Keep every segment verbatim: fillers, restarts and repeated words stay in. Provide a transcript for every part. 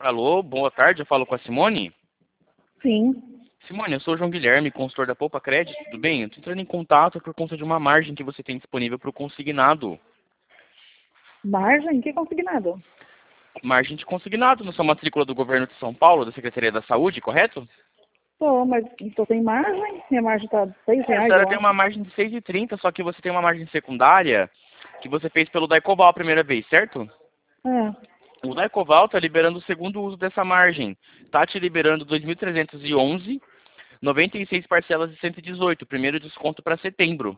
Alô, boa tarde, eu falo com a Simone. Sim. Simone, eu sou o João Guilherme, consultor da Poupa Crédito, tudo bem? Eu estou entrando em contato por conta de uma margem que você tem disponível para o consignado. Margem? Que consignado? Margem de consignado na sua matrícula do governo de São Paulo, da Secretaria da Saúde, correto? Tô, mas estou sem margem. Minha margem está seis É, a reais, senhora eu tem acho. uma margem de seis e trinta, só que você tem uma margem secundária que você fez pelo Daicoval a primeira vez, certo? É. O Daicoval está liberando o segundo uso dessa margem. Está te liberando dois mil trezentos e onze, noventa e seis parcelas de cento e dezoito, primeiro desconto para setembro.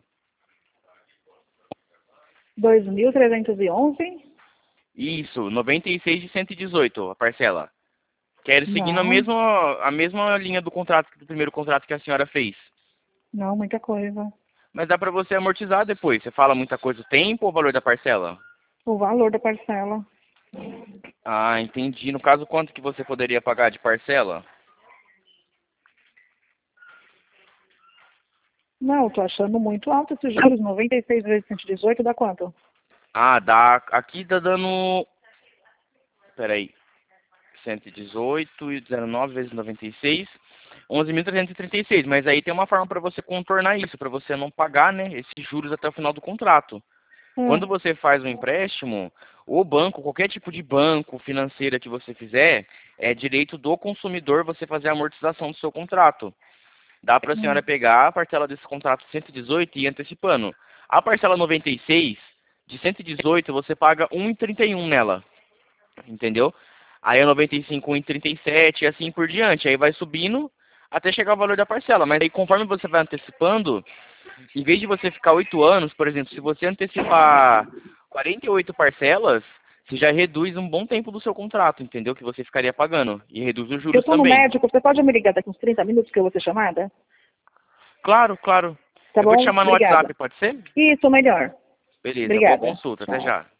dois mil trezentos e onze? Isso, noventa e seis de cento e dezoito a parcela. Quero seguindo a Não, mesma, a mesma linha do contrato, do primeiro contrato que a senhora fez. não, muita coisa. Mas dá para você amortizar depois. Você fala muita coisa o tempo ou o valor da parcela? O valor da parcela. Ah, entendi. No caso, quanto que você poderia pagar de parcela? Não, estou achando muito alto esses juros. noventa e seis vezes cento e dezoito dá quanto? Ah, dá. Aqui tá dando. Peraí. cento e dezoito e dezenove vezes noventa e seis. onze mil trezentos e trinta e seis. Mas aí tem uma forma para você contornar isso, para você não pagar, né, esses juros até o final do contrato. Quando É. você faz um empréstimo, o banco, qualquer tipo de banco financeira que você fizer, é direito do consumidor você fazer a amortização do seu contrato. Dá para a senhora Hum. pegar a parcela desse contrato cento e dezoito e ir antecipando. A parcela noventa e seis, de cento e dezoito, você paga um e trinta e um nela. Entendeu? Aí a noventa e cinco, um e trinta e sete e assim por diante. Aí vai subindo até chegar ao valor da parcela. Mas aí conforme você vai antecipando, em vez de você ficar oito anos, por exemplo, se você antecipar quarenta e oito parcelas, você já reduz um bom tempo do seu contrato, entendeu? Que você ficaria pagando. E reduz os Eu juros estou no também. médico. Você pode me ligar daqui uns trinta minutos que eu vou ser chamada? Claro, claro. Tá Eu vou te bom? chamar no Obrigada. WhatsApp, pode ser? Isso, melhor. Beleza, boa Obrigada. consulta. Até Tchau. já.